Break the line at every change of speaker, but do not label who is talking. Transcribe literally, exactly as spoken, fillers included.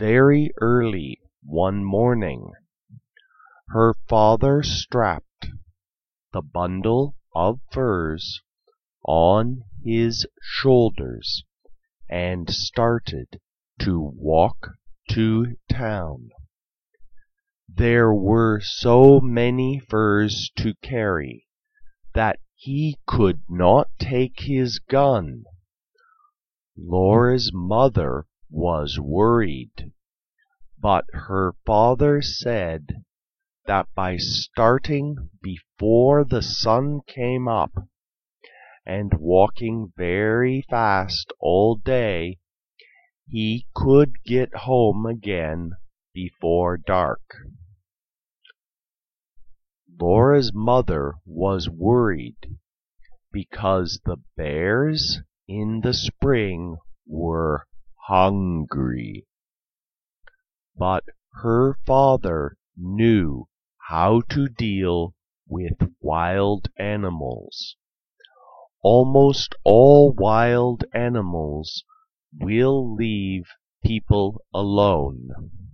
Very early one morning her father strapped the bundle of furs on his shoulders and started to walk to town. There were so many furs to carry that he could not take his gun. Laura's mother was worried, but her father said that by starting before the sun came up and walking very fast all day, he could get home again before dark. Laura's mother was worried because the bears in the spring were hungry, but her father knew how to deal with wild animals. Almost all wild animals will leave people alone.